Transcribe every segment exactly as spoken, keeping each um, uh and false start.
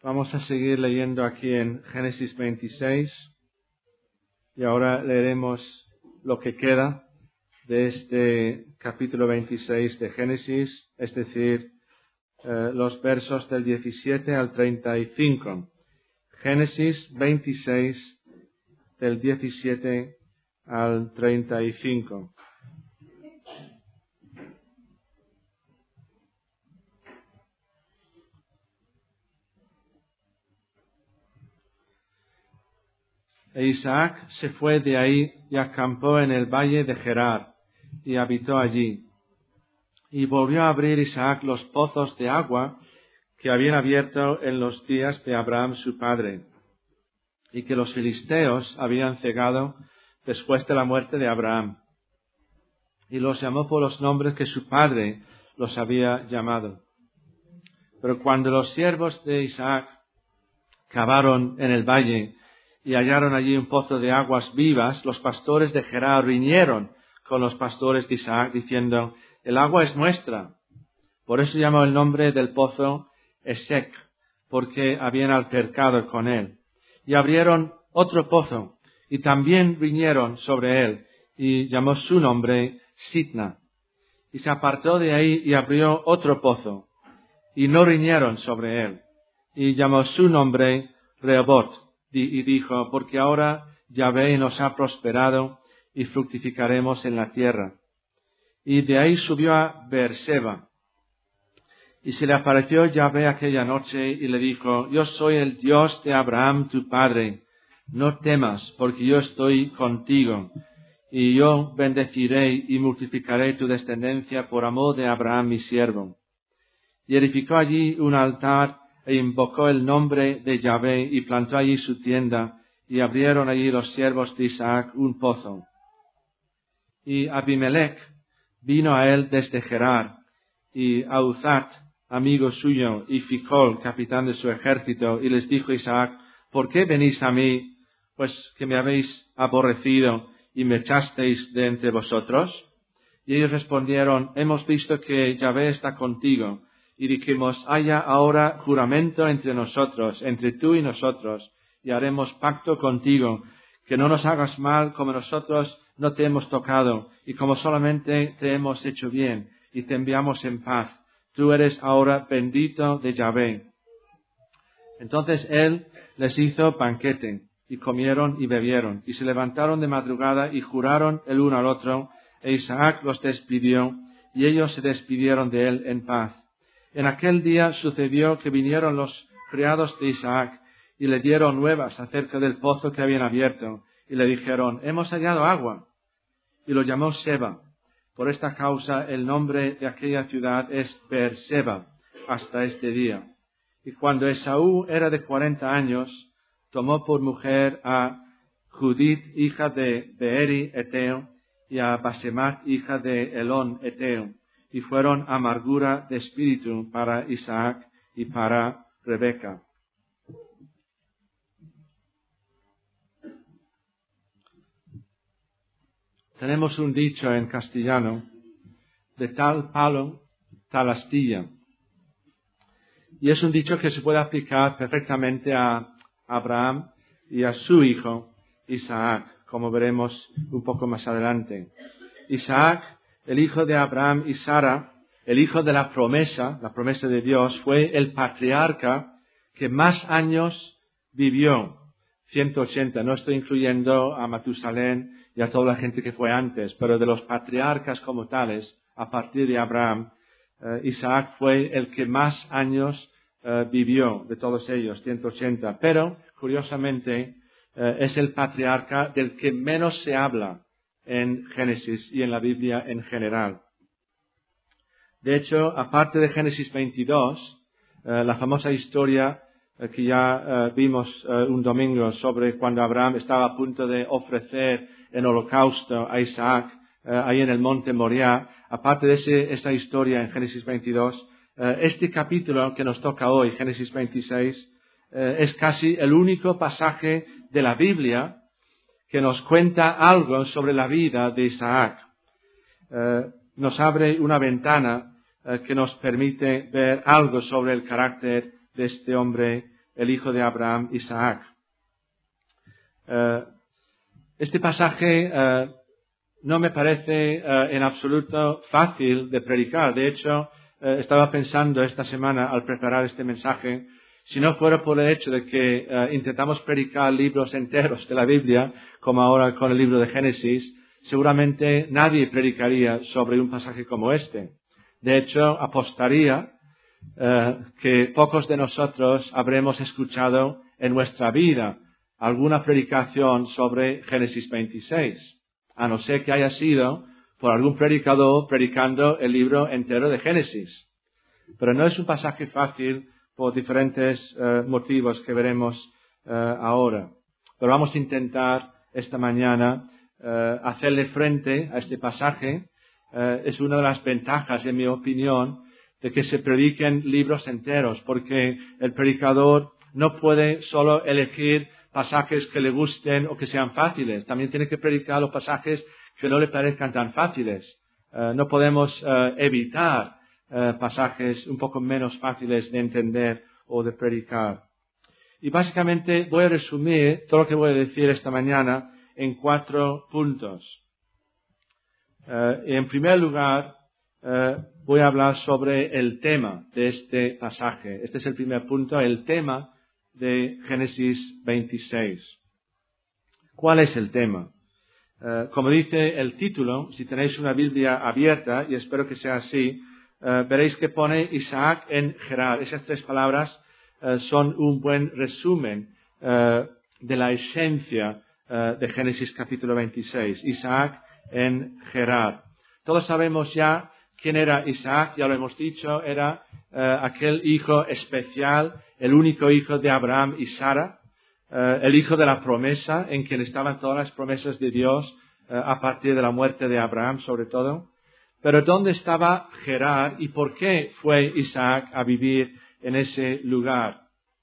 Vamos a seguir leyendo aquí en Génesis veintiséis y ahora leeremos lo que queda de este capítulo veintiséis de Génesis, es decir, eh, los versos del diecisiete al treinta y cinco. Génesis veintiséis del diecisiete al treinta y cinco. E Isaac se fue de ahí y acampó en el valle de Gerar, y habitó allí. Y volvió a abrir Isaac los pozos de agua que habían abierto en los días de Abraham su padre, y que los filisteos habían cegado después de la muerte de Abraham. Y los llamó por los nombres que su padre los había llamado. Pero cuando los siervos de Isaac cavaron en el valle y hallaron allí un pozo de aguas vivas, los pastores de Gerar riñeron con los pastores de Isaac, diciendo: el agua es nuestra. Por eso llamó el nombre del pozo Esek, porque habían altercado con él. Y abrieron otro pozo, y también riñeron sobre él, y llamó su nombre Sitna. Y se apartó de ahí y abrió otro pozo, y no riñeron sobre él, y llamó su nombre Rehobot. Y dijo: porque ahora Yahvé nos ha prosperado y fructificaremos en la tierra. Y de ahí subió a Beerseba. Y se le apareció Yahvé aquella noche y le dijo: yo soy el Dios de Abraham tu padre. No temas, porque yo estoy contigo. Y yo bendeciré y multiplicaré tu descendencia por amor de Abraham mi siervo. Y edificó allí un altar e invocó el nombre de Yahvé y plantó allí su tienda, y abrieron allí los siervos de Isaac un pozo. Y Abimelech vino a él desde Gerar, y Ahuzat, amigo suyo, y Ficol, capitán de su ejército, y les dijo Isaac: ¿por qué venís a mí, pues que me habéis aborrecido y me echasteis de entre vosotros? Y ellos respondieron: hemos visto que Yahvé está contigo, y dijimos: haya ahora juramento entre nosotros, entre tú y nosotros, y haremos pacto contigo, que no nos hagas mal como nosotros no te hemos tocado, y como solamente te hemos hecho bien, y te enviamos en paz. Tú eres ahora bendito de Yahvé. Entonces él les hizo banquete, y comieron y bebieron, y se levantaron de madrugada y juraron el uno al otro, e Isaac los despidió, y ellos se despidieron de él en paz. En aquel día sucedió que vinieron los criados de Isaac y le dieron nuevas acerca del pozo que habían abierto, y le dijeron: hemos hallado agua. Y lo llamó Seba. Por esta causa el nombre de aquella ciudad es Beerseba hasta este día. Y cuando Esaú era de cuarenta años, tomó por mujer a Judith, hija de Beeri Eteo, y a Basemat, hija de Elón Eteo, y fueron amargura de espíritu para Isaac y para Rebeca. Tenemos un dicho en castellano: de tal palo, tal astilla. Y es un dicho que se puede aplicar perfectamente a Abraham y a su hijo Isaac, como veremos un poco más adelante. Isaac, el hijo de Abraham y Sara, el hijo de la promesa, la promesa de Dios, fue el patriarca que más años vivió, ciento ochenta. No estoy incluyendo a Matusalén y a toda la gente que fue antes, pero de los patriarcas como tales, a partir de Abraham, eh, Isaac fue el que más años eh, vivió de todos ellos, ciento ochenta. Pero, curiosamente, eh, es el patriarca del que menos se habla en Génesis y en la Biblia en general. De hecho, aparte de Génesis veintidós, eh, la famosa historia eh, que ya eh, vimos eh, un domingo sobre cuando Abraham estaba a punto de ofrecer en holocausto a Isaac, eh, ahí en el monte Moriah, aparte de ese, esa historia en Génesis veintidós, eh, este capítulo que nos toca hoy, Génesis veintiséis, eh, es casi el único pasaje de la Biblia que nos cuenta algo sobre la vida de Isaac. Eh, nos abre una ventana eh, que nos permite ver algo sobre el carácter de este hombre el hijo de Abraham, Isaac. Uh, este pasaje uh, no me parece uh, en absoluto fácil de predicar. De hecho, uh, estaba pensando esta semana al preparar este mensaje, si no fuera por el hecho de que uh, intentamos predicar libros enteros de la Biblia, como ahora con el libro de Génesis, seguramente nadie predicaría sobre un pasaje como este. De hecho, apostaría uh, que pocos de nosotros habremos escuchado en nuestra vida alguna predicación sobre Génesis veintiséis, a no ser que haya sido por algún predicador predicando el libro entero de Génesis. Pero no es un pasaje fácil por diferentes uh, motivos que veremos uh, ahora. Pero vamos a intentar esta mañana uh, hacerle frente a este pasaje. Uh, es una de las ventajas, en mi opinión, de que se prediquen libros enteros, porque el predicador no puede solo elegir pasajes que le gusten o que sean fáciles. También tiene que predicar los pasajes que no le parezcan tan fáciles. Uh, no podemos uh, evitar uh, pasajes un poco menos fáciles de entender o de predicar. Y básicamente voy a resumir todo lo que voy a decir esta mañana en cuatro puntos. Uh, en primer lugar, uh, voy a hablar sobre el tema de este pasaje. Este es el primer punto, el tema de Génesis veintiséis. ¿Cuál es el tema? Uh, como dice el título, si tenéis una Biblia abierta, y espero que sea así, uh, veréis que pone Isaac en Gerar. Esas tres palabras uh, son un buen resumen uh, de la esencia uh, de Génesis capítulo veintiséis. Isaac en Gerar. Todos sabemos ya quién era Isaac, ya lo hemos dicho, era uh, aquel hijo especial, el único hijo de Abraham y Sara, uh, el hijo de la promesa, en quien estaban todas las promesas de Dios uh, a partir de la muerte de Abraham, sobre todo. Pero ¿dónde estaba Gerar y por qué fue Isaac a vivir en ese lugar?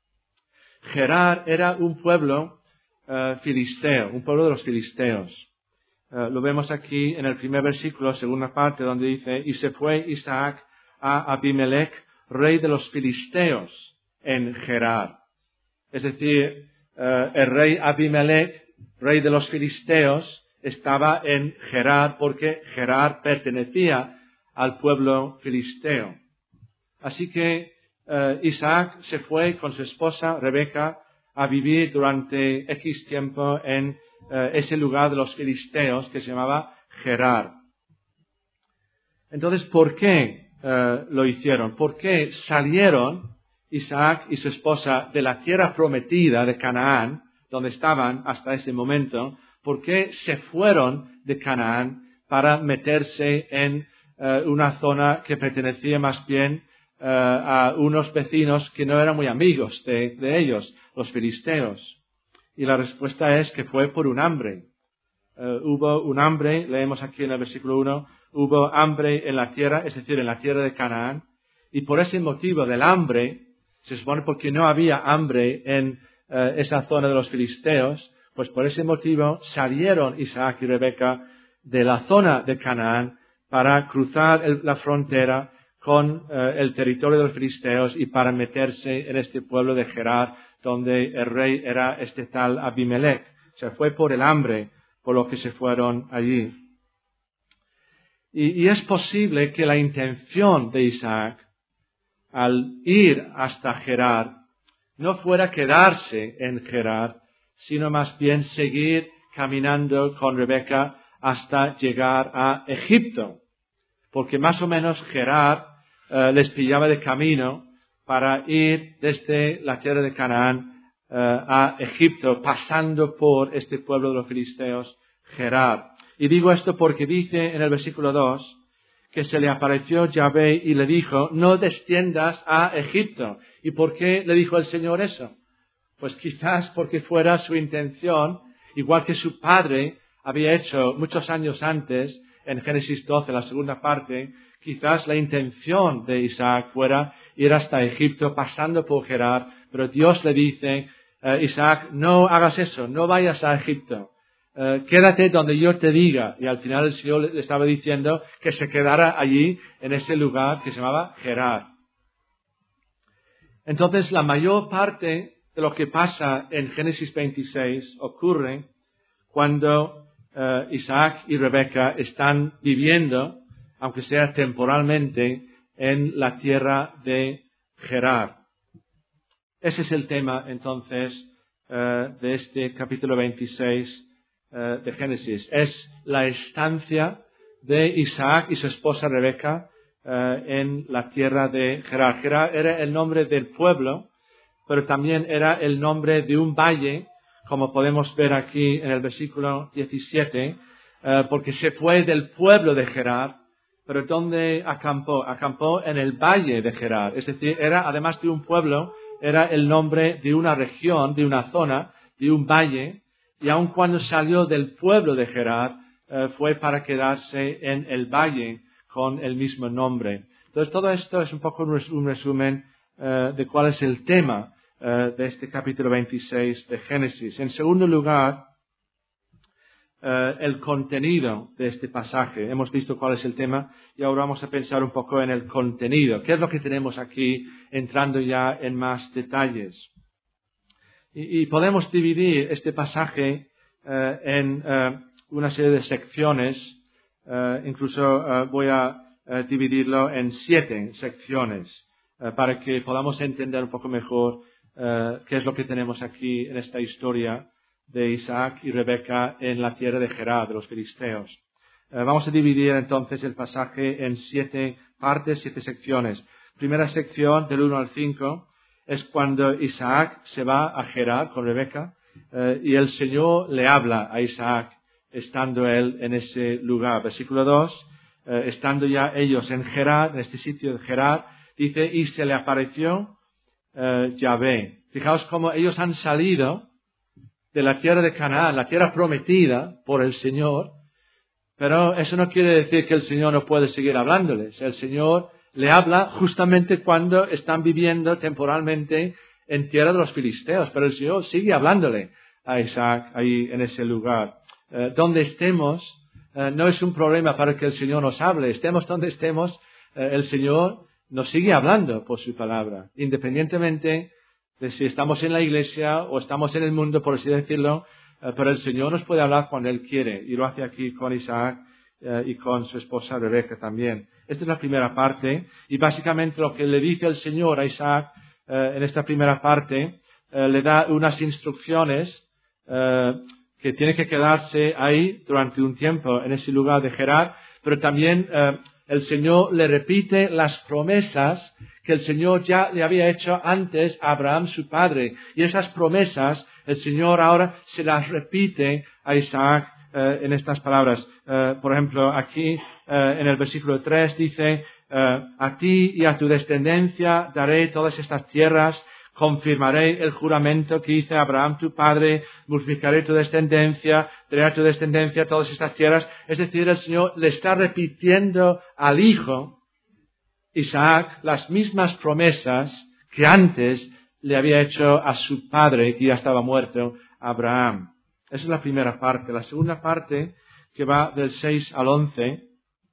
Gerar era un pueblo uh, filisteo, un pueblo de los filisteos. Uh, lo vemos aquí en el primer versículo, segunda parte, donde dice, y se fue Isaac a Abimelech, rey de los filisteos, en Gerar. Es decir, uh, el rey Abimelech, rey de los filisteos, estaba en Gerar porque Gerar pertenecía al pueblo filisteo. Así que uh, Isaac se fue con su esposa Rebeca a vivir durante X tiempo en uh, ese lugar de los filisteos que se llamaba Gerar. Entonces, ¿por qué uh, lo hicieron? ¿Por qué salieron Isaac y su esposa de la tierra prometida de Canaán, donde estaban hasta ese momento? ¿Por qué se fueron de Canaán para meterse en uh, una zona que pertenecía más bien uh, a unos vecinos que no eran muy amigos de, de ellos, los filisteos? Y la respuesta es que fue por un hambre. Uh, hubo un hambre, leemos aquí en el versículo uno, hubo hambre en la tierra, es decir, en la tierra de Canaán, y por ese motivo del hambre, se supone porque no había hambre en uh, esa zona de los filisteos, pues por ese motivo salieron Isaac y Rebeca de la zona de Canaán para cruzar el, la frontera con uh, el territorio de los filisteos y para meterse en este pueblo de Gerar, donde el rey era este tal Abimelech. Se fue por el hambre, por lo que se fueron allí. Y, y es posible que la intención de Isaac al ir hasta Gerar no fuera quedarse en Gerar, sino más bien seguir caminando con Rebeca hasta llegar a Egipto, porque más o menos Gerar uh, les pillaba de camino para ir desde la tierra de Canaán uh, a Egipto, pasando por este pueblo de los filisteos, Gerar. Y digo esto porque dice en el versículo dos que se le apareció Yahvé y le dijo, no desciendas a Egipto. ¿Y por qué le dijo el Señor eso? Pues quizás porque fuera su intención, igual que su padre había hecho muchos años antes, en Génesis doce, la segunda parte, quizás la intención de Isaac fuera ir hasta Egipto pasando por Gerar, pero Dios le dice, eh, Isaac, no hagas eso, no vayas a Egipto, eh, quédate donde yo te diga. Y al final el Señor le estaba diciendo que se quedara allí, en ese lugar que se llamaba Gerar. Entonces la mayor parte de lo que pasa en Génesis veintiséis ocurre cuando uh, Isaac y Rebeca están viviendo, aunque sea temporalmente, en la tierra de Gerar. Ese es el tema, entonces, uh, de este capítulo veintiséis uh, de Génesis. Es la estancia de Isaac y su esposa Rebeca uh, en la tierra de Gerar. Gerar era el nombre del pueblo, pero también era el nombre de un valle, como podemos ver aquí en el versículo diecisiete, uh, porque se fue del pueblo de Gerar, pero ¿dónde acampó? Acampó en el valle de Gerar. Es decir, era, además de un pueblo, era el nombre de una región, de una zona, de un valle, y aun cuando salió del pueblo de Gerar, uh, fue para quedarse en el valle con el mismo nombre. Entonces, todo esto es un poco un resumen uh, de cuál es el tema uh, de este capítulo veintiséis de Génesis. En segundo lugar, Uh, el contenido de este pasaje. Hemos visto cuál es el tema y ahora vamos a pensar un poco en el contenido. ¿Qué es lo que tenemos aquí, entrando ya en más detalles? Y, y podemos dividir este pasaje uh, en uh, una serie de secciones. Uh, incluso uh, voy a uh, dividirlo en siete secciones uh, para que podamos entender un poco mejor uh, qué es lo que tenemos aquí en esta historia de Isaac y Rebeca en la tierra de Gerar, de los filisteos. Eh, vamos a dividir entonces el pasaje en siete partes, siete secciones. Primera sección, del uno al cinco, es cuando Isaac se va a Gerar con Rebeca eh, y el Señor le habla a Isaac estando él en ese lugar. Versículo dos, eh, estando ya ellos en Gerar, en este sitio de Gerar, dice, y se le apareció eh, Yahvé. Fijaos cómo ellos han salido de la tierra de Canaán, la tierra prometida por el Señor, pero eso no quiere decir que el Señor no puede seguir hablándoles. El Señor le habla justamente cuando están viviendo temporalmente en tierra de los filisteos, pero el Señor sigue hablándole a Isaac ahí en ese lugar. Eh, donde estemos, eh, no es un problema para que el Señor nos hable. Estemos donde estemos, eh, el Señor nos sigue hablando por su palabra, independientemente de si estamos en la iglesia o estamos en el mundo, por así decirlo, eh, pero el Señor nos puede hablar cuando Él quiere, y lo hace aquí con Isaac eh, y con su esposa Rebeca también. Esta es la primera parte, y básicamente lo que le dice el Señor a Isaac eh, en esta primera parte, eh, le da unas instrucciones eh, que tiene que quedarse ahí durante un tiempo en ese lugar de Gerar, pero también eh, el Señor le repite las promesas que el Señor ya le había hecho antes a Abraham, su padre. Y esas promesas, el Señor ahora se las repite a Isaac eh, en estas palabras. Eh, por ejemplo, aquí eh, en el versículo tres dice, eh, a ti y a tu descendencia daré todas estas tierras, confirmaré el juramento que hice a Abraham tu padre, multiplicaré tu descendencia, daré a tu descendencia todas estas tierras. Es decir, el Señor le está repitiendo al hijo Isaac las mismas promesas que antes le había hecho a su padre, que ya estaba muerto, Abraham. Esa es la primera parte. La segunda parte, que va del seis al once,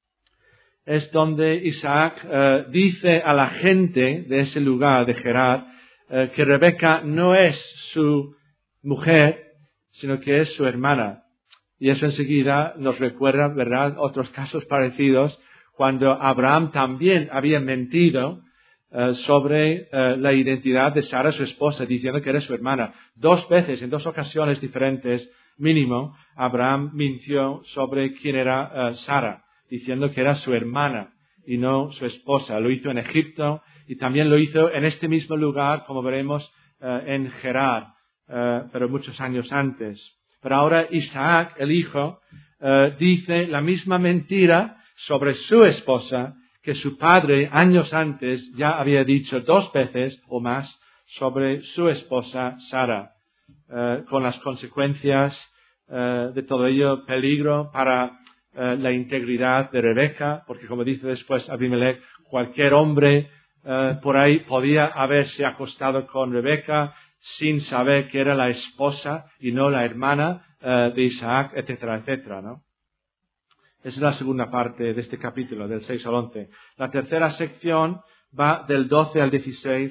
es donde Isaac eh, dice a la gente de ese lugar de Gerar eh, que Rebeca no es su mujer, sino que es su hermana. Y eso enseguida nos recuerda, ¿verdad?, otros casos parecidos, cuando Abraham también había mentido uh, sobre uh, la identidad de Sara, su esposa, diciendo que era su hermana. Dos veces, en dos ocasiones diferentes, mínimo, Abraham mintió sobre quién era uh, Sara, diciendo que era su hermana y no su esposa. Lo hizo en Egipto y también lo hizo en este mismo lugar, como veremos, uh, en Gerar, uh, pero muchos años antes. Pero ahora Isaac, el hijo, uh, dice la misma mentira sobre su esposa que su padre años antes ya había dicho dos veces o más sobre su esposa Sara, eh, con las consecuencias eh, de todo ello, peligro para eh, la integridad de Rebeca, porque como dice después Abimelech, cualquier hombre eh, por ahí podía haberse acostado con Rebeca sin saber que era la esposa y no la hermana eh, de Isaac, etcétera, etcétera, ¿no? Esa es la segunda parte de este capítulo, del seis al once. La tercera sección va del doce al dieciséis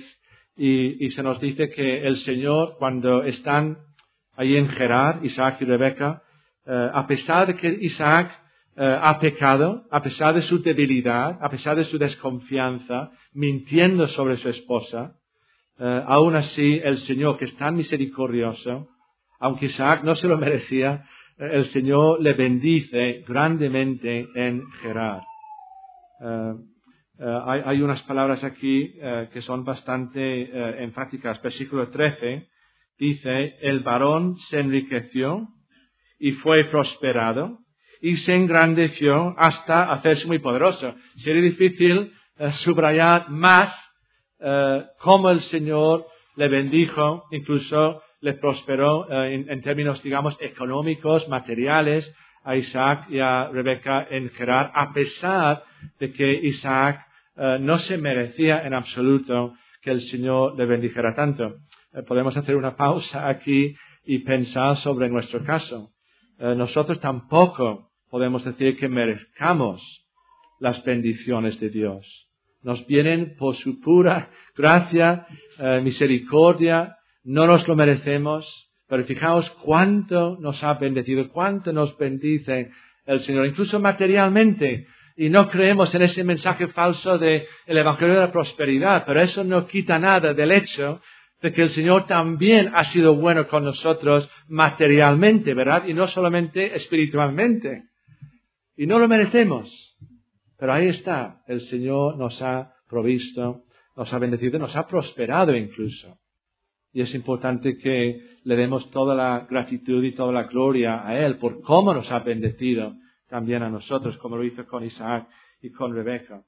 y, y se nos dice que el Señor, cuando están ahí en Gerar, Isaac y Rebeca, eh, a pesar de que Isaac eh, ha pecado, a pesar de su debilidad, a pesar de su desconfianza, mintiendo sobre su esposa, eh, aún así el Señor, que es tan misericordioso, aunque Isaac no se lo merecía, eh, el Señor le bendice grandemente en Gerar. Eh, eh, hay, hay unas palabras aquí eh, que son bastante eh, enfáticas. Versículo trece dice, el varón se enriqueció y fue prosperado y se engrandeció hasta hacerse muy poderoso. Sería difícil eh, subrayar más eh, cómo el Señor le bendijo, incluso le prosperó eh, en, en términos, digamos, económicos, materiales, a Isaac y a Rebeca en Gerar, a pesar de que Isaac eh, no se merecía en absoluto que el Señor le bendijera tanto. Eh, podemos hacer una pausa aquí y pensar sobre nuestro caso. Eh, nosotros tampoco podemos decir que merezcamos las bendiciones de Dios. Nos vienen por su pura gracia, eh, misericordia, no nos lo merecemos, pero fijaos cuánto nos ha bendecido, cuánto nos bendice el Señor, incluso materialmente. Y no creemos en ese mensaje falso del Evangelio de la prosperidad, pero eso no quita nada del hecho de que el Señor también ha sido bueno con nosotros materialmente, ¿verdad? Y no solamente espiritualmente. Y no lo merecemos. Pero ahí está, el Señor nos ha provisto, nos ha bendecido, nos ha prosperado incluso. Y es importante que le demos toda la gratitud y toda la gloria a Él por cómo nos ha bendecido también a nosotros, como lo hizo con Isaac y con Rebeca.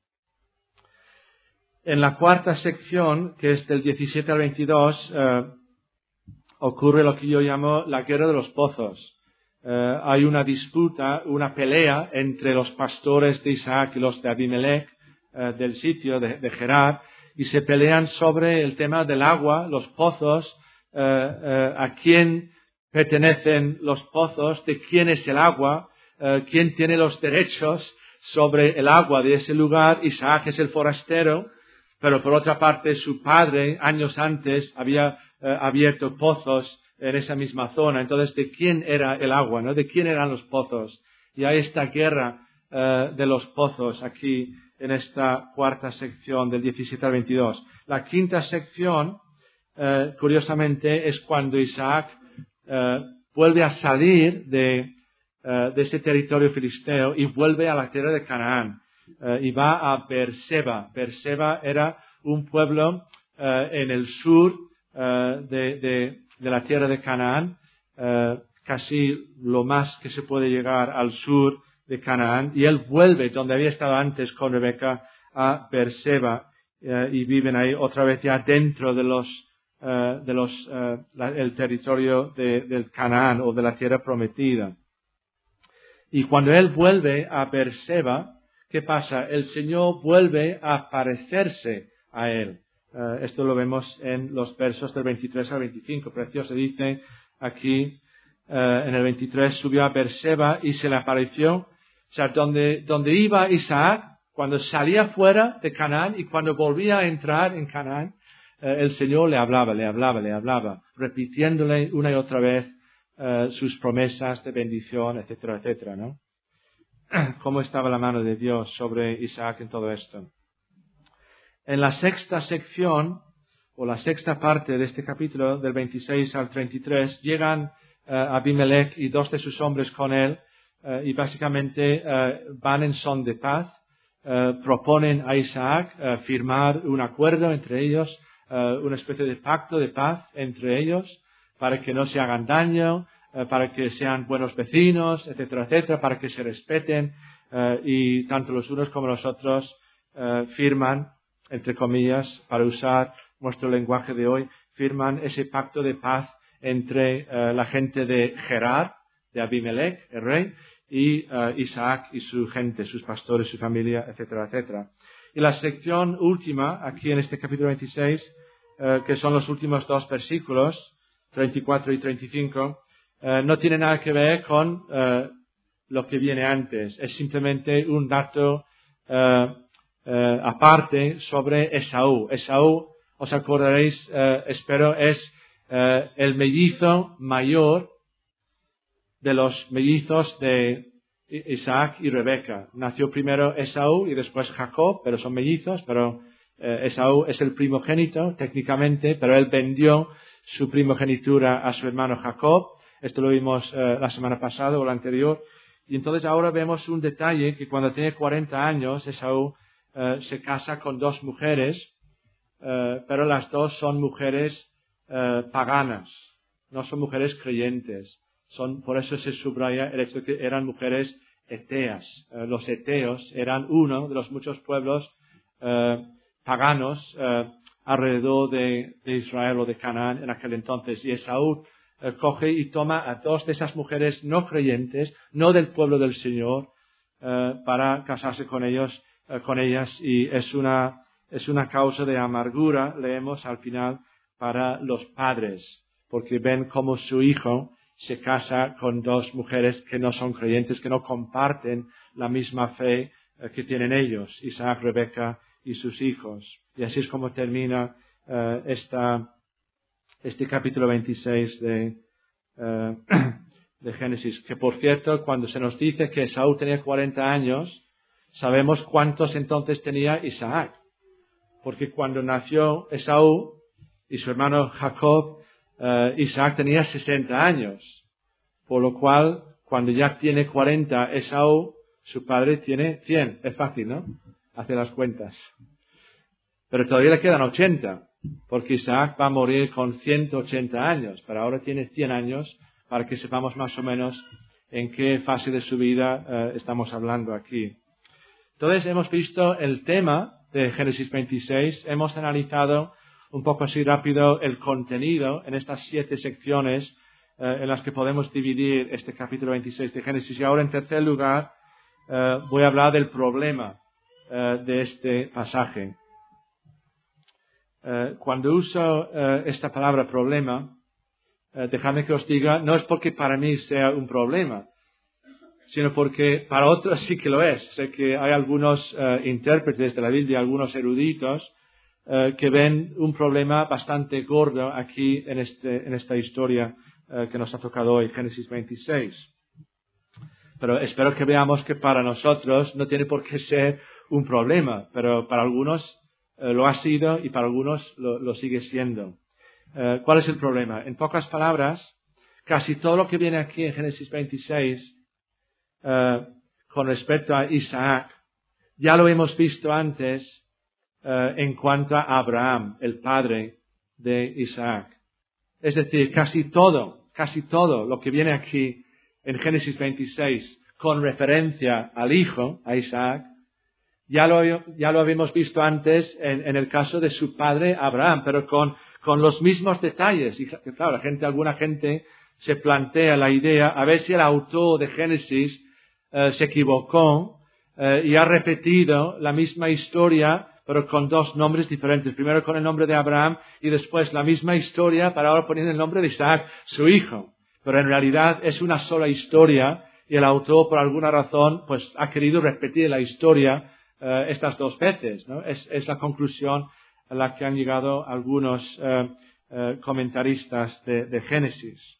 En la cuarta sección, que es del diecisiete al veintidós, eh, ocurre lo que yo llamo la guerra de los pozos. Eh, hay una disputa, una pelea entre los pastores de Isaac y los de Abimelech eh, del sitio de, de Gerar, y se pelean sobre el tema del agua, los pozos, eh, eh, a quién pertenecen los pozos, de quién es el agua, eh, quién tiene los derechos sobre el agua de ese lugar. Isaac es el forastero, pero por otra parte su padre, años antes, había eh, abierto pozos en esa misma zona. Entonces, ¿de quién era el agua, no? ¿De quién eran los pozos? Y hay esta guerra eh, de los pozos aquí en esta cuarta sección del diecisiete al veintidós. La quinta sección, eh, curiosamente, es cuando Isaac eh, vuelve a salir de, eh, de ese territorio filisteo y vuelve a la tierra de Canaán. Eh, y va a Beerseba. Beerseba era un pueblo eh, en el sur eh, de, de, de la tierra de Canaán, eh, casi lo más que se puede llegar al sur de Canaán, y él vuelve donde había estado antes con Rebeca a Beerseba, eh, y viven ahí otra vez ya dentro de los eh, de los eh, la, el territorio de, del Canaán o de la tierra prometida. Y cuando él vuelve a Beerseba, ¿qué pasa? El Señor vuelve a parecerse a él. Uh, esto lo vemos en los versos del veintitrés al veinticinco. Precioso, dice aquí uh, en el veintitrés, subió a Beerseba y se le apareció. O sea, donde, donde iba Isaac, cuando salía fuera de Canaán y cuando volvía a entrar en Canaán, uh, el Señor le hablaba, le hablaba, le hablaba, repitiéndole una y otra vez uh, sus promesas de bendición, etcétera, etcétera, ¿no? Cómo estaba la mano de Dios sobre Isaac en todo esto. En la sexta sección, o la sexta parte de este capítulo, del veintiséis al treinta y tres, llegan uh, Abimelech y dos de sus hombres con él, uh, y básicamente uh, van en son de paz, uh, proponen a Isaac uh, firmar un acuerdo entre ellos, uh, una especie de pacto de paz entre ellos, para que no se hagan daño, uh, para que sean buenos vecinos, etcétera, etcétera, para que se respeten, uh, y tanto los unos como los otros uh, firman, entre comillas, para usar nuestro lenguaje de hoy, firman ese pacto de paz entre uh, la gente de Gerar, de Abimelech, el rey, y uh, Isaac y su gente, sus pastores, su familia, etcétera, etcétera. Y la sección última, aquí en este capítulo veintiséis, uh, que son los últimos dos versículos, treinta y cuatro y treinta y cinco, uh, no tiene nada que ver con uh, lo que viene antes. Es simplemente un dato uh, Uh, aparte sobre Esaú. Esaú os acordaréis, eh, espero, es eh, el mellizo mayor de los mellizos de Isaac y Rebeca. Nació primero Esaú y después Jacob, pero son mellizos, pero eh, Esaú es el primogénito técnicamente, pero él vendió su primogenitura a su hermano Jacob. Esto lo vimos eh, la semana pasada o la anterior. Y entonces ahora vemos un detalle que cuando tiene cuarenta años, Esaú eh, se casa con dos mujeres, eh, pero las dos son mujeres eh, paganas, no son mujeres creyentes. Son, por eso se subraya el hecho de que eran mujeres eteas. Eh, los eteos eran uno de los muchos pueblos eh, paganos eh, alrededor de, de Israel o de Canaán en aquel entonces. Y Esaú eh, coge y toma a dos de esas mujeres no creyentes, no del pueblo del Señor, eh, para casarse con ellos, eh, con ellas. Y es una, es una causa de amargura, leemos al final, para los padres, porque ven como su hijo se casa con dos mujeres que no son creyentes, que no comparten la misma fe eh, que tienen ellos, Isaac, Rebeca y sus hijos. Y así es como termina eh, esta, este capítulo veintiséis de, eh, de Génesis. Que por cierto, cuando se nos dice que Esaú tenía cuarenta años, sabemos cuántos entonces tenía Isaac. Porque cuando nació Esaú y su hermano Jacob, Uh, Isaac tenía sesenta años, por lo cual, cuando ya tiene cuarenta, Esaú, su padre, tiene cien. Es fácil, ¿no? Hace las cuentas. Pero todavía le quedan ochenta, porque Isaac va a morir con ciento ochenta años, pero ahora tiene cien años, para que sepamos más o menos en qué fase de su vida uh, estamos hablando aquí. Entonces, hemos visto el tema de Génesis veintiséis, hemos analizado un poco así rápido el contenido en estas siete secciones eh, en las que podemos dividir este capítulo veintiséis de Génesis. Y ahora, en tercer lugar, eh, voy a hablar del problema eh, de este pasaje. Eh, cuando uso eh, esta palabra problema, eh, dejadme que os diga, no es porque para mí sea un problema, sino porque para otros sí que lo es. Sé que hay algunos eh, intérpretes de la Biblia, algunos eruditos, Uh, que ven un problema bastante gordo aquí en, este, en esta historia uh, que nos ha tocado hoy, Génesis veintiséis. Pero espero que veamos que para nosotros no tiene por qué ser un problema, pero para algunos uh, lo ha sido y para algunos lo, lo sigue siendo. Uh, ¿Cuál es el problema? En pocas palabras, casi todo lo que viene aquí en Génesis veintiséis uh, con respecto a Isaac, ya lo hemos visto antes Uh, en cuanto a Abraham, el padre de Isaac. Es decir, casi todo, casi todo lo que viene aquí en Génesis veintiséis con referencia al hijo, a Isaac, ya lo, ya lo habíamos visto antes en, en el caso de su padre Abraham, pero con, con los mismos detalles. Y claro, la gente, alguna gente se plantea la idea, a ver si el autor de Génesis uh, se equivocó uh, y ha repetido la misma historia, pero con dos nombres diferentes. Primero con el nombre de Abraham y después la misma historia, para ahora poner el nombre de Isaac, su hijo. Pero en realidad es una sola historia y el autor, por alguna razón, pues ha querido repetir la historia uh, estas dos veces, ¿no? Es, es la conclusión a la que han llegado algunos uh, uh, comentaristas de, de Génesis.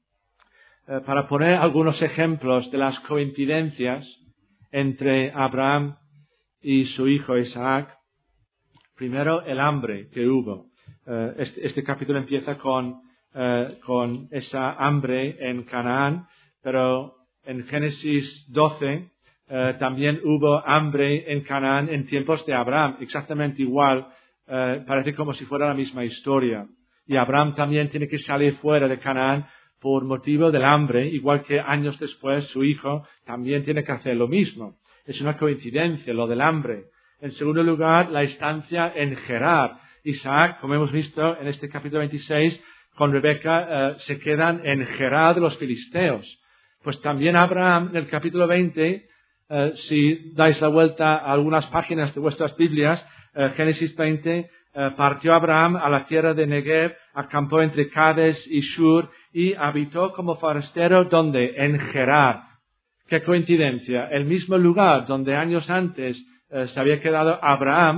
Uh, para poner algunos ejemplos de las coincidencias entre Abraham y su hijo Isaac, primero, el hambre que hubo. Uh, este, este capítulo empieza con, uh, con esa hambre en Canaán, pero en Génesis doce uh, también hubo hambre en Canaán en tiempos de Abraham, exactamente igual, uh, parece como si fuera la misma historia. Y Abraham también tiene que salir fuera de Canaán por motivo del hambre, igual que años después su hijo también tiene que hacer lo mismo. Es una coincidencia lo del hambre. En segundo lugar, la estancia en Gerar. Isaac, como hemos visto en este capítulo veintiséis, con Rebeca eh, se quedan en Gerar de los filisteos. Pues también Abraham, en el capítulo veinte, eh, si dais la vuelta a algunas páginas de vuestras Biblias, eh, Génesis veinte, eh, partió Abraham a la tierra de Negev, acampó entre Cades y Shur y habitó como forastero, ¿dónde? En Gerar. ¡Qué coincidencia! El mismo lugar donde años antes eh, se había quedado Abraham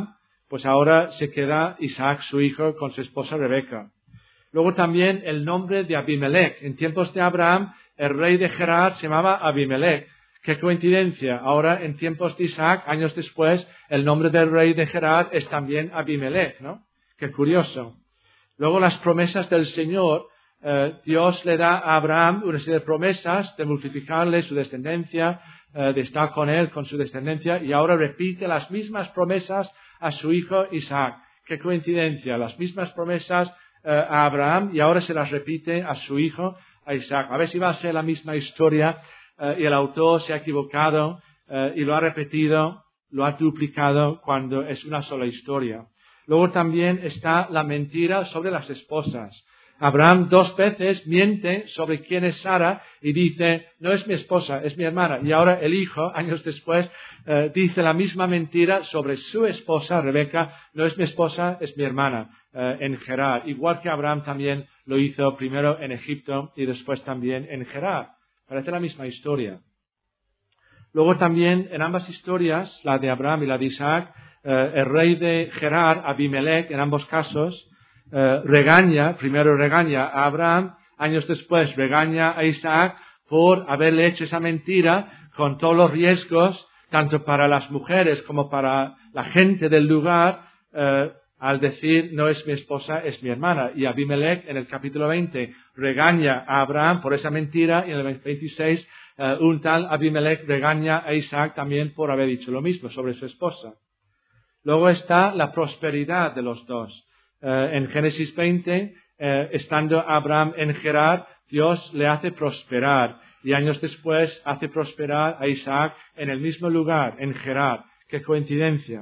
pues ahora se queda Isaac, su hijo, con su esposa Rebeca. Luego también el nombre de Abimelech. En tiempos de Abraham, el rey de Gerar se llamaba Abimelech. Qué coincidencia. Ahora, en tiempos de Isaac, años después, el nombre del rey de Gerar es también Abimelech, ¿no? Qué curioso. Luego las promesas del Señor. Eh, Dios le da a Abraham una serie de promesas de multiplicarle su descendencia, eh, de estar con él, con su descendencia, y ahora repite las mismas promesas a su hijo Isaac. Qué coincidencia. Las mismas promesas eh, a Abraham y ahora se las repite a su hijo, a Isaac. A ver si va a ser la misma historia eh, y el autor se ha equivocado eh, y lo ha repetido, lo ha duplicado cuando es una sola historia. Luego también está la mentira sobre las esposas. Abraham dos veces miente sobre quién es Sara y dice, no es mi esposa, es mi hermana. Y ahora el hijo, años después, eh, dice la misma mentira sobre su esposa, Rebeca, no es mi esposa, es mi hermana, eh, en Gerar. Igual que Abraham también lo hizo primero en Egipto y después también en Gerar. Parece la misma historia. Luego también en ambas historias, la de Abraham y la de Isaac, eh, el rey de Gerar, Abimelech, en ambos casos, Uh, regaña, primero regaña a Abraham, años después regaña a Isaac por haberle hecho esa mentira con todos los riesgos, tanto para las mujeres como para la gente del lugar, uh, al decir no es mi esposa, es mi hermana. Y Abimelech en el capítulo veinte regaña a Abraham por esa mentira y en el veintiséis uh, un tal Abimelech regaña a Isaac también por haber dicho lo mismo sobre su esposa. Luego está la prosperidad de los dos. Uh, en Génesis veinte, uh, estando Abraham en Gerar, Dios le hace prosperar y años después hace prosperar a Isaac en el mismo lugar, en Gerar. ¡Qué coincidencia!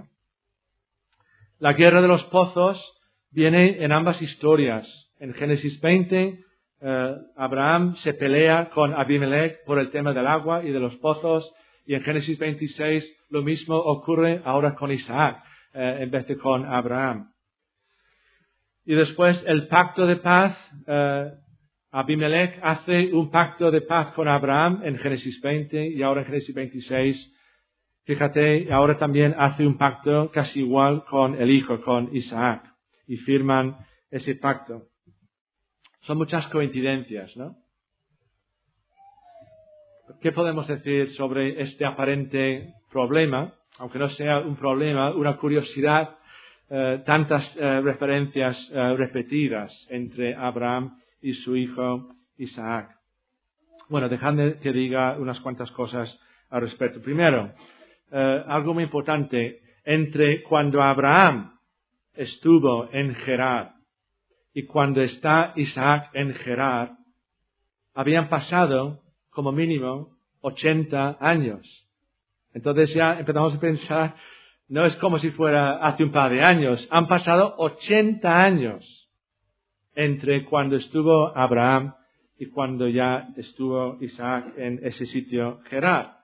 La guerra de los pozos viene en ambas historias. En Génesis veinte, uh, Abraham se pelea con Abimelech por el tema del agua y de los pozos, y en Génesis veintiséis lo mismo ocurre ahora con Isaac, uh, en vez de con Abraham. Y después el pacto de paz, eh, Abimelech hace un pacto de paz con Abraham en Génesis veinte y ahora en Génesis veintiséis, fíjate, ahora también hace un pacto casi igual con el hijo, con Isaac, y firman ese pacto. Son muchas coincidencias, ¿no? ¿Qué podemos decir sobre este aparente problema? Aunque no sea un problema, una curiosidad. Uh, tantas uh, referencias uh, repetidas entre Abraham y su hijo Isaac. Bueno, dejadme que diga unas cuantas cosas al respecto. Primero, uh, algo muy importante, entre cuando Abraham estuvo en Gerar y cuando está Isaac en Gerar, habían pasado como mínimo ochenta años. Entonces ya empezamos a pensar, no es como si fuera hace un par de años. Han pasado ochenta años entre cuando estuvo Abraham y cuando ya estuvo Isaac en ese sitio Gerar.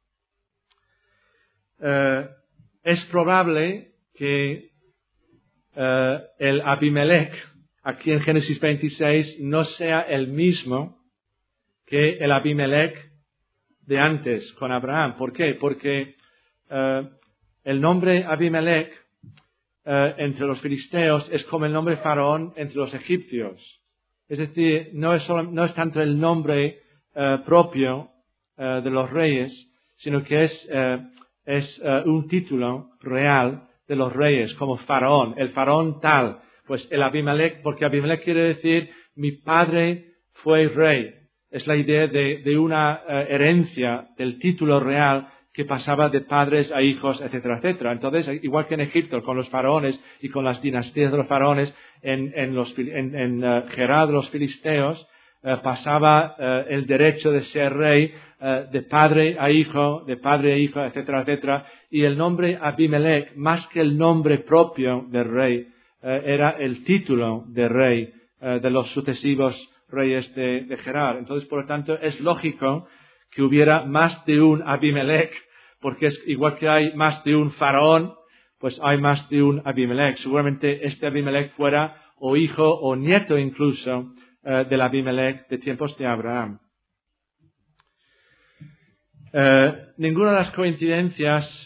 Uh, es probable que uh, el Abimelech aquí en Génesis veintiséis no sea el mismo que el Abimelech de antes con Abraham. ¿Por qué? Porque uh, el nombre Abimelech eh, entre los filisteos es como el nombre Faraón entre los egipcios. Es decir, no es, solo, no es tanto el nombre eh, propio eh, de los reyes, sino que es, eh, es eh, un título real de los reyes, como Faraón, el Faraón tal. Pues el Abimelech, porque Abimelech quiere decir mi padre fue rey. Es la idea de, de una eh, herencia del título real que pasaba de padres a hijos, etcétera, etcétera. Entonces, igual que en Egipto, con los faraones y con las dinastías de los faraones, en, en, los, en, en uh, Gerar de los filisteos, uh, pasaba uh, el derecho de ser rey uh, de padre a hijo, de padre a hijo, etcétera, etcétera. Y el nombre Abimelech, más que el nombre propio del rey, uh, era el título de rey uh, de los sucesivos reyes de, de Gerar. Entonces, por lo tanto, es lógico que hubiera más de un Abimelech, porque es igual que hay más de un faraón, pues hay más de un Abimelech. Seguramente este Abimelech fuera o hijo o nieto incluso uh, del Abimelech de tiempos de Abraham. Uh, ninguna de las coincidencias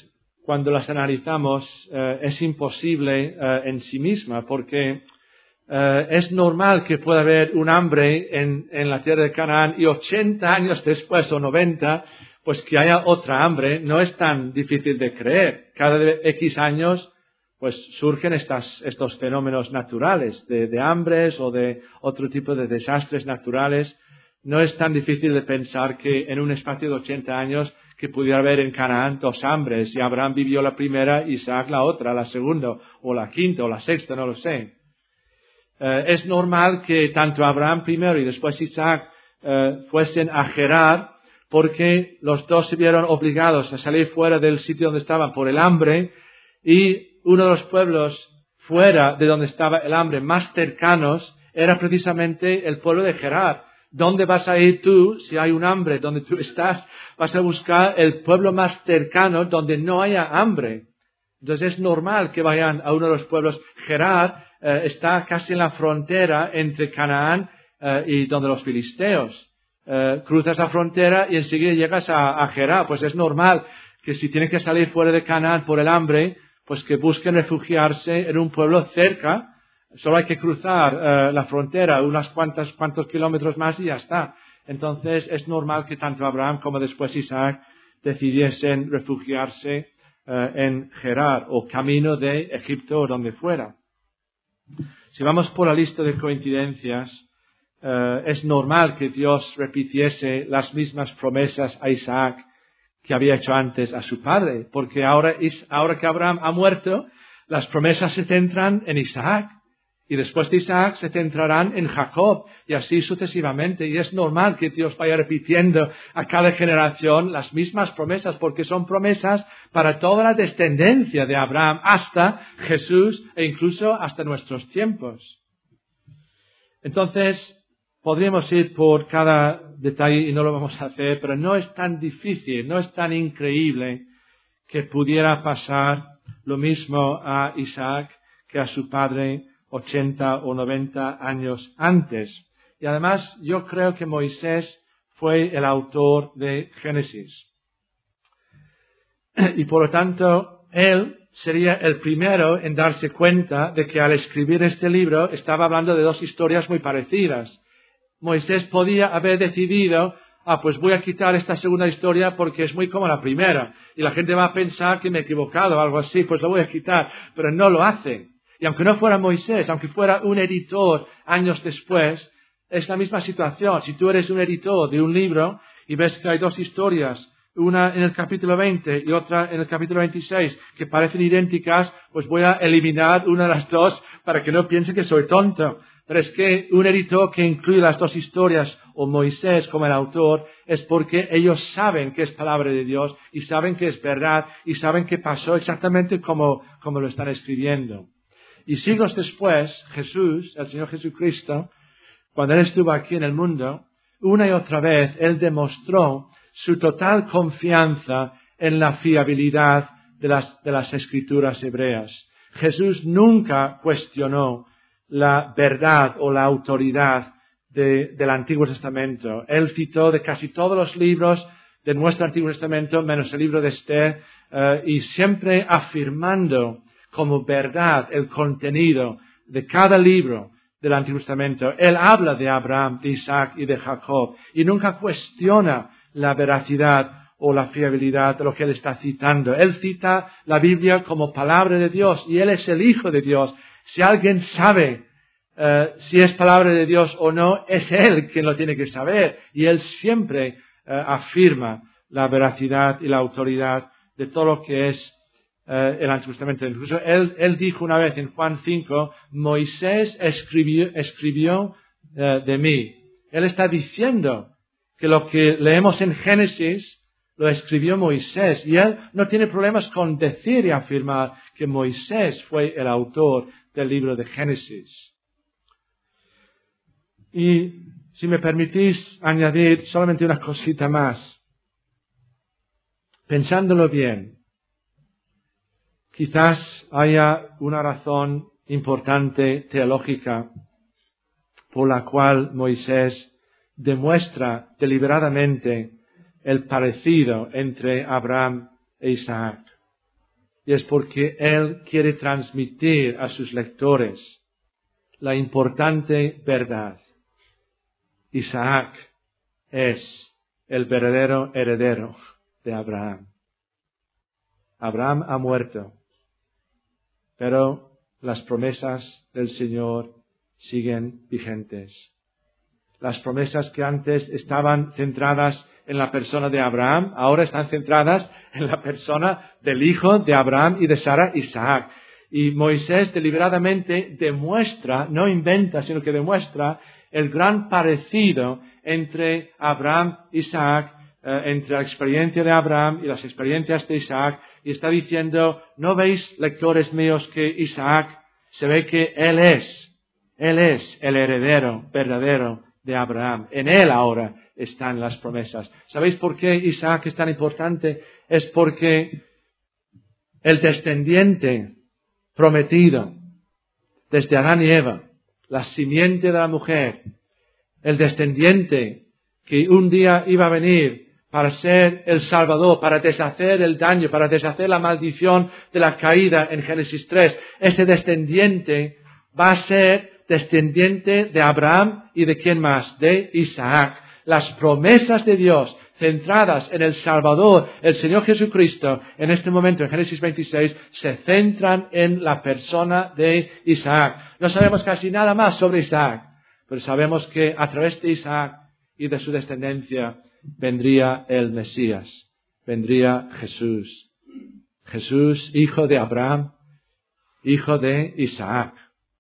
cuando las analizamos, eh, es imposible eh, en sí misma, porque eh, es normal que pueda haber un hambre en, en la tierra de Canaán y ochenta años después o noventa, pues que haya otra hambre. No es tan difícil de creer. Cada X años pues surgen estas, estos fenómenos naturales de, de hambres o de otro tipo de desastres naturales. No es tan difícil de pensar que en un espacio de ochenta años que pudiera haber en Canaán dos hambres, y Abraham vivió la primera, Isaac la otra, la segunda, o la quinta, o la sexta, no lo sé. Eh, es normal que tanto Abraham primero y después Isaac eh, fuesen a Gerar, porque los dos se vieron obligados a salir fuera del sitio donde estaban por el hambre, y uno de los pueblos fuera de donde estaba el hambre más cercanos era precisamente el pueblo de Gerar. ¿Dónde vas a ir tú si hay un hambre donde tú estás? Vas a buscar el pueblo más cercano donde no haya hambre. Entonces es normal que vayan a uno de los pueblos. Gerar eh, está casi en la frontera entre Canaán eh, y donde los filisteos. Eh, cruzas la frontera y enseguida llegas a, a Gerar. Pues es normal que si tienen que salir fuera de Canaán por el hambre, pues que busquen refugiarse en un pueblo cerca. Solo hay que cruzar eh, la frontera unas cuantas, cuantos kilómetros más y ya está. Entonces es normal que tanto Abraham como después Isaac decidiesen refugiarse eh, en Gerar o camino de Egipto o donde fuera. Si vamos por la lista de coincidencias, eh, es normal que Dios repitiese las mismas promesas a Isaac que había hecho antes a su padre, porque ahora, ahora que Abraham ha muerto, las promesas se centran en Isaac. Y después de Isaac se centrarán en Jacob, y así sucesivamente. Y es normal que Dios vaya repitiendo a cada generación las mismas promesas, porque son promesas para toda la descendencia de Abraham, hasta Jesús e incluso hasta nuestros tiempos. Entonces, podríamos ir por cada detalle y no lo vamos a hacer, pero no es tan difícil, no es tan increíble que pudiera pasar lo mismo a Isaac que a su padre ochenta o noventa años antes. Y además yo creo que Moisés fue el autor de Génesis. Y por lo tanto, él sería el primero en darse cuenta de que al escribir este libro estaba hablando de dos historias muy parecidas. Moisés podía haber decidido, ah, pues voy a quitar esta segunda historia porque es muy como la primera. Y la gente va a pensar que me he equivocado o algo así, pues lo voy a quitar. Pero no lo hace. Y aunque no fuera Moisés, aunque fuera un editor años después, es la misma situación. Si tú eres un editor de un libro y ves que hay dos historias, una en el capítulo veinte y otra en el capítulo veintiséis, que parecen idénticas, pues voy a eliminar una de las dos para que no piense que soy tonto. Pero es que un editor que incluye las dos historias, o Moisés como el autor, es porque ellos saben que es palabra de Dios y saben que es verdad y saben que pasó exactamente como, como lo están escribiendo. Y siglos después, Jesús, el Señor Jesucristo, cuando Él estuvo aquí en el mundo, una y otra vez Él demostró su total confianza en la fiabilidad de las, de las Escrituras hebreas. Jesús nunca cuestionó la verdad o la autoridad de, del Antiguo Testamento. Él citó de casi todos los libros de nuestro Antiguo Testamento, menos el libro de Esther, uh, y siempre afirmando como verdad el contenido de cada libro del Antiguo Testamento. Él habla de Abraham, de Isaac y de Jacob, y nunca cuestiona la veracidad o la fiabilidad de lo que él está citando. Él cita la Biblia como palabra de Dios, y él es el Hijo de Dios. Si alguien sabe uh, si es palabra de Dios o no, es él quien lo tiene que saber, y él siempre uh, afirma la veracidad y la autoridad de todo lo que es Uh, el Antiguo Testamento. Incluso él, él dijo una vez en Juan cinco, Moisés escribió, escribió uh, de mí. Él está diciendo que lo que leemos en Génesis lo escribió Moisés, y él no tiene problemas con decir y afirmar que Moisés fue el autor del libro de Génesis. Y si me permitís añadir solamente una cosita más, pensándolo bien, quizás haya una razón importante teológica por la cual Moisés demuestra deliberadamente el parecido entre Abraham e Isaac. y es porque Él quiere transmitir a sus lectores la importante verdad. Isaac es el verdadero heredero de Abraham. Abraham ha muerto, pero las promesas del Señor siguen vigentes. Las promesas que antes estaban centradas en la persona de Abraham, ahora están centradas en la persona del hijo de Abraham y de Sara, Isaac. Y Moisés deliberadamente demuestra, no inventa, sino que demuestra el gran parecido entre Abraham e Isaac, eh, entre la experiencia de Abraham y las experiencias de Isaac, y está diciendo, ¿no veis, lectores míos, que Isaac se ve que él es, él es el heredero verdadero de Abraham? En él ahora están las promesas. ¿Sabéis por qué Isaac es tan importante? Es porque el descendiente prometido desde Adán y Eva, la simiente de la mujer, el descendiente que un día iba a venir para ser el Salvador, para deshacer el daño, para deshacer la maldición de la caída en Génesis tres. Ese descendiente va a ser descendiente de Abraham y de quién más, de Isaac. Las promesas de Dios centradas en el Salvador, el Señor Jesucristo, en este momento en Génesis veintiséis, se centran en la persona de Isaac. No sabemos casi nada más sobre Isaac, pero sabemos que a través de Isaac y de su descendencia vendría el Mesías, vendría Jesús. Jesús, hijo de Abraham, hijo de Isaac,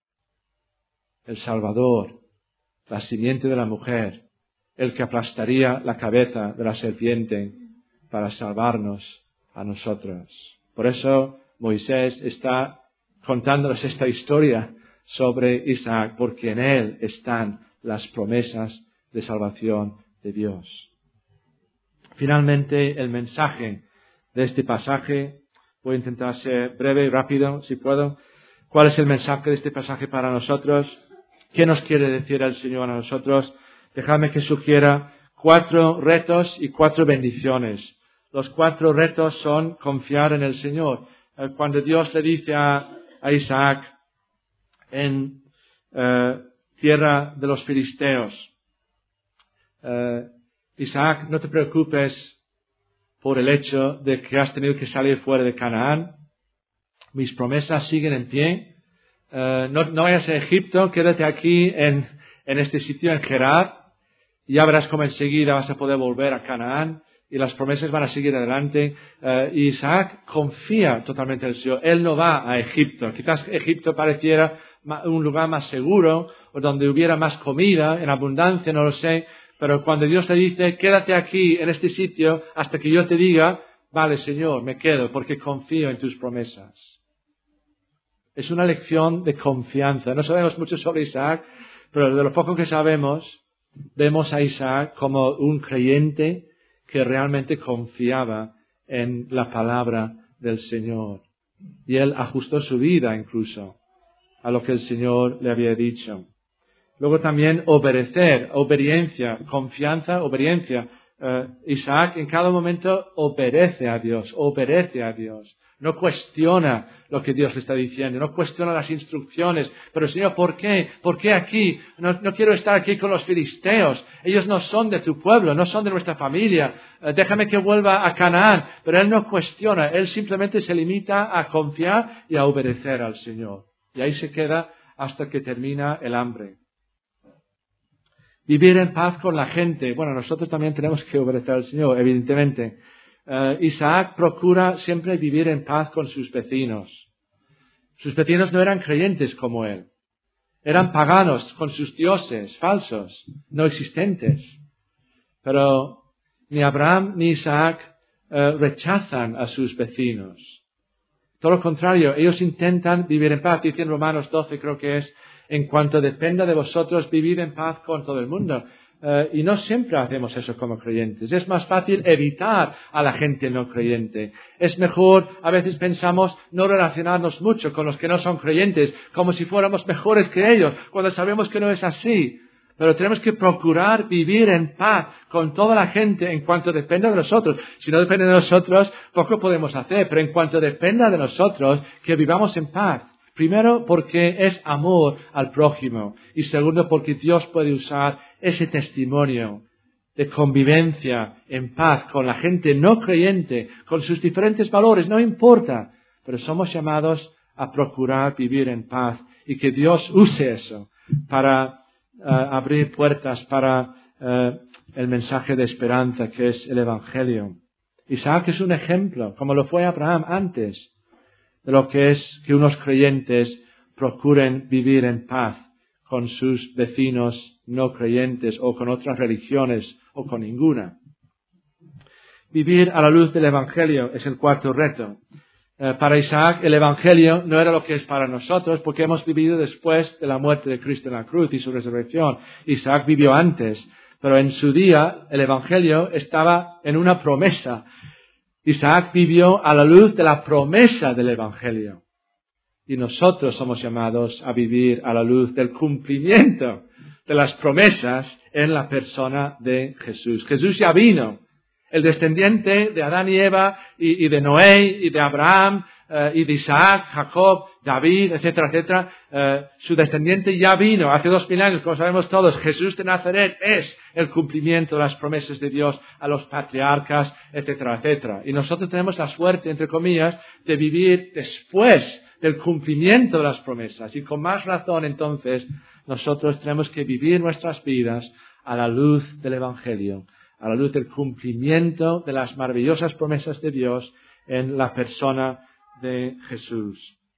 el Salvador, la simiente de la mujer, el que aplastaría la cabeza de la serpiente para salvarnos a nosotros. Por eso Moisés está contándonos esta historia sobre Isaac, porque en él están las promesas de salvación de Dios. Finalmente, el mensaje de este pasaje, voy a intentar ser breve y rápido, si puedo. ¿Cuál es el mensaje de este pasaje para nosotros? ¿Qué nos quiere decir el Señor a nosotros? Dejadme que sugiera cuatro retos y cuatro bendiciones. Los cuatro retos son confiar en el Señor. Cuando Dios le dice a, a Isaac en eh, tierra de los filisteos, eh, Isaac, no te preocupes por el hecho de que has tenido que salir fuera de Canaán. Mis promesas siguen en pie. Uh, no, no vayas a Egipto, quédate aquí en, en este sitio, en Gerar, y ya verás cómo enseguida vas a poder volver a Canaán y las promesas van a seguir adelante. Uh, y Isaac confía totalmente en el Señor. Él no va a Egipto. Quizás Egipto pareciera un lugar más seguro o donde hubiera más comida en abundancia, no lo sé. Pero cuando Dios le dice, quédate aquí en este sitio hasta que yo te diga, vale, Señor, me quedo porque confío en tus promesas. Es una lección de confianza. No sabemos mucho sobre Isaac, pero de lo poco que sabemos, vemos a Isaac como un creyente que realmente confiaba en la palabra del Señor. Y él ajustó su vida incluso a lo que el Señor le había dicho. Luego también obedecer, obediencia, confianza, obediencia. Uh, Isaac en cada momento obedece a Dios, obedece a Dios. No cuestiona lo que Dios le está diciendo, no cuestiona las instrucciones. Pero Señor, ¿por qué? ¿Por qué aquí? No, no quiero estar aquí con los filisteos. Ellos no son de tu pueblo, no son de nuestra familia. Uh, déjame que vuelva a Canaán. Pero él no cuestiona, él simplemente se limita a confiar y a obedecer al Señor. Y ahí se queda hasta que termina el hambre. Vivir en paz con la gente. Bueno, nosotros también tenemos que obedecer al Señor, evidentemente. Uh, Isaac procura siempre vivir en paz con sus vecinos. Sus vecinos no eran creyentes como él. Eran paganos con sus dioses falsos, no existentes. Pero ni Abraham ni Isaac uh, rechazan a sus vecinos. Todo lo contrario, ellos intentan vivir en paz. Dice en Romanos doce, creo que es, en cuanto dependa de vosotros, vivid en paz con todo el mundo. Uh, y no siempre hacemos eso como creyentes. Es más fácil evitar a la gente no creyente. Es mejor, a veces pensamos, no relacionarnos mucho con los que no son creyentes, como si fuéramos mejores que ellos, cuando sabemos que no es así. Pero tenemos que procurar vivir en paz con toda la gente en cuanto dependa de nosotros. Si no depende de nosotros, poco podemos hacer, pero en cuanto dependa de nosotros, que vivamos en paz. Primero, porque es amor al prójimo. Y segundo, porque Dios puede usar ese testimonio de convivencia en paz con la gente no creyente, con sus diferentes valores, no importa. Pero somos llamados a procurar vivir en paz y que Dios use eso para Uh, abrir puertas para uh, el mensaje de esperanza que es el Evangelio. Isaac es un ejemplo, como lo fue Abraham antes, de lo que es que unos creyentes procuren vivir en paz con sus vecinos no creyentes o con otras religiones o con ninguna. Vivir a la luz del Evangelio es el cuarto reto. Eh, para Isaac el Evangelio no era lo que es para nosotros porque hemos vivido después de la muerte de Cristo en la cruz y su resurrección. Isaac vivió antes, pero en su día el Evangelio estaba en una promesa. Isaac vivió a la luz de la promesa del Evangelio. Y nosotros somos llamados a vivir a la luz del cumplimiento de las promesas en la persona de Jesús. Jesús ya vino. El descendiente de Adán y Eva, y, y de Noé, y de Abraham, eh, y de Isaac, Jacob, David, etcétera, etcétera, eh, su descendiente ya vino hace dos mil años, como sabemos todos. Jesús de Nazaret es el cumplimiento de las promesas de Dios a los patriarcas, etcétera, etcétera. Y nosotros tenemos la suerte, entre comillas, de vivir después del cumplimiento de las promesas. Y con más razón, entonces, nosotros tenemos que vivir nuestras vidas a la luz del Evangelio, a la luz del cumplimiento de las maravillosas promesas de Dios en la persona de Jesús.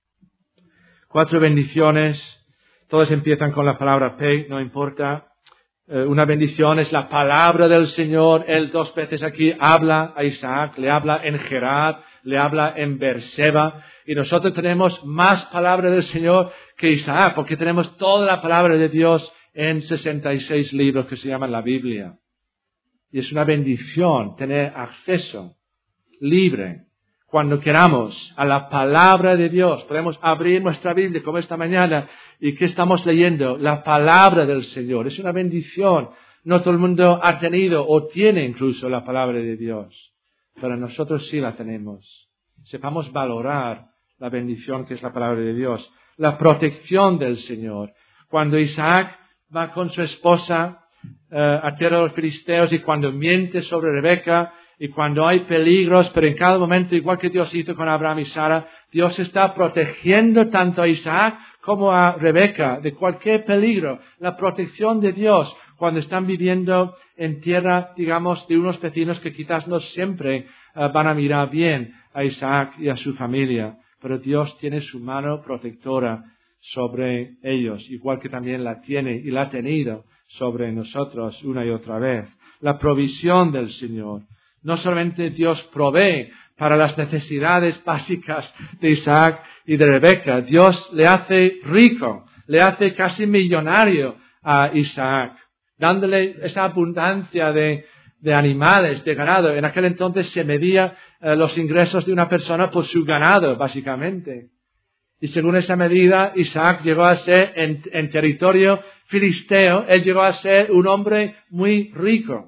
Cuatro bendiciones, todas empiezan con la palabra P, no importa. Eh, una bendición es la palabra del Señor. Él dos veces aquí habla a Isaac, le habla en Gerar, le habla en Berseba. Y nosotros tenemos más palabra del Señor que Isaac, porque tenemos toda la palabra de Dios en sesenta y seis libros que se llaman la Biblia. Y es una bendición tener acceso libre, cuando queramos, a la palabra de Dios. Podemos abrir nuestra Biblia como esta mañana. ¿Y qué estamos leyendo? La palabra del Señor. Es una bendición. No todo el mundo ha tenido o tiene incluso la palabra de Dios. Pero nosotros sí la tenemos. Sepamos valorar la bendición que es la palabra de Dios. La protección del Señor. Cuando Isaac va con su esposa Uh, a tierra de los filisteos y cuando miente sobre Rebeca y cuando hay peligros, pero en cada momento, igual que Dios hizo con Abraham y Sara, Dios está protegiendo tanto a Isaac como a Rebeca de cualquier peligro. La protección de Dios cuando están viviendo en tierra, digamos, de unos vecinos que quizás no siempre uh, van a mirar bien a Isaac y a su familia, pero Dios tiene su mano protectora sobre ellos, igual que también la tiene y la ha tenido sobre nosotros una y otra vez. La provisión del Señor. No solamente Dios provee para las necesidades básicas de Isaac y de Rebeca. Dios le hace rico, le hace casi millonario a Isaac, dándole esa abundancia de, de animales, de ganado. En aquel entonces se medía eh, los ingresos de una persona por su ganado, básicamente. Y según esa medida, Isaac llegó a ser, en, en territorio filisteo, él llegó a ser un hombre muy rico.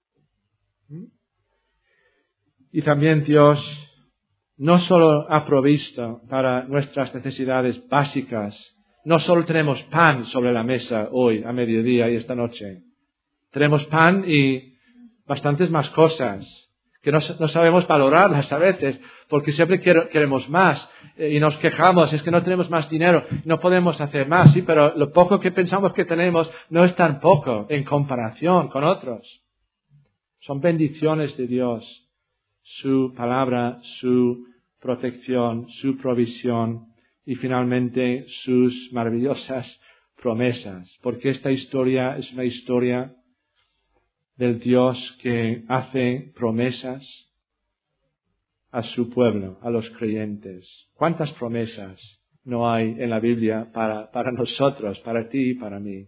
Y también Dios no solo ha provisto para nuestras necesidades básicas, no solo tenemos pan sobre la mesa hoy, a mediodía y esta noche. Tenemos pan y bastantes más cosas que no, no sabemos valorarlas a veces, porque siempre queremos más eh, y nos quejamos, es que no tenemos más dinero, no podemos hacer más, sí, pero lo poco que pensamos que tenemos no es tan poco en comparación con otros. Son bendiciones de Dios, su palabra, su protección, su provisión y finalmente sus maravillosas promesas, porque esta historia es una historia del Dios que hace promesas a su pueblo, a los creyentes. ¿Cuántas promesas no hay en la Biblia para, para nosotros, para ti y para mí?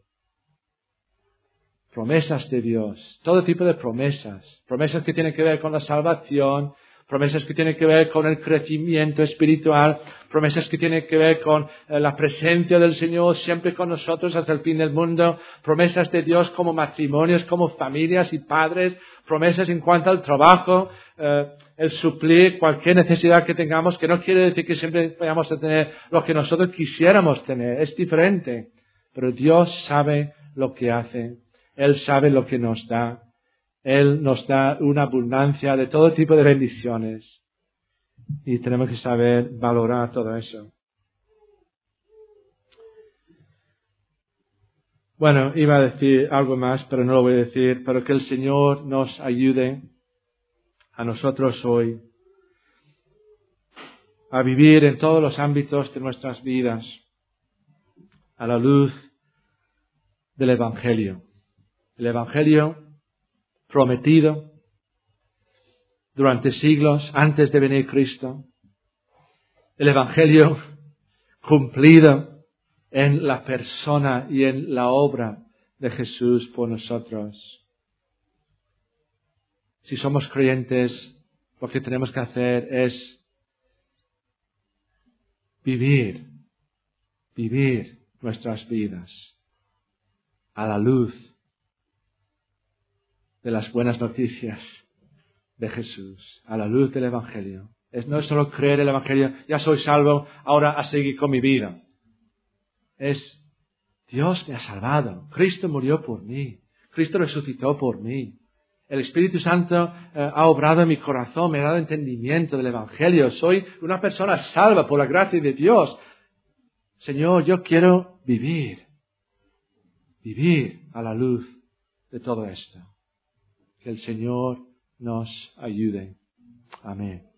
Promesas de Dios, todo tipo de promesas. Promesas que tienen que ver con la salvación, promesas que tienen que ver con el crecimiento espiritual, promesas que tienen que ver con eh, la presencia del Señor siempre con nosotros hasta el fin del mundo, promesas de Dios como matrimonios, como familias y padres, promesas en cuanto al trabajo, eh, el suplir cualquier necesidad que tengamos, que no quiere decir que siempre vayamos a tener lo que nosotros quisiéramos tener, es diferente, pero Dios sabe lo que hace, Él sabe lo que nos da, Él nos da una abundancia de todo tipo de bendiciones y tenemos que saber valorar todo eso. Bueno, iba a decir algo más, pero no lo voy a decir, pero que el Señor nos ayude a nosotros hoy a vivir en todos los ámbitos de nuestras vidas a la luz del Evangelio. El Evangelio prometido durante siglos antes de venir Cristo. El Evangelio cumplido en la persona y en la obra de Jesús por nosotros. Si somos creyentes, lo que tenemos que hacer es vivir, vivir nuestras vidas a la luz de las buenas noticias de Jesús, a la luz del Evangelio. Es, no es solo creer el Evangelio, ya soy salvo, ahora a seguir con mi vida. Es, Dios me ha salvado, Cristo murió por mí, Cristo resucitó por mí. El Espíritu Santo eh, ha obrado en mi corazón, me ha dado entendimiento del Evangelio. Soy una persona salva por la gracia de Dios. Señor, yo quiero vivir, vivir a la luz de todo esto. Que el Señor nos ayude. Amén.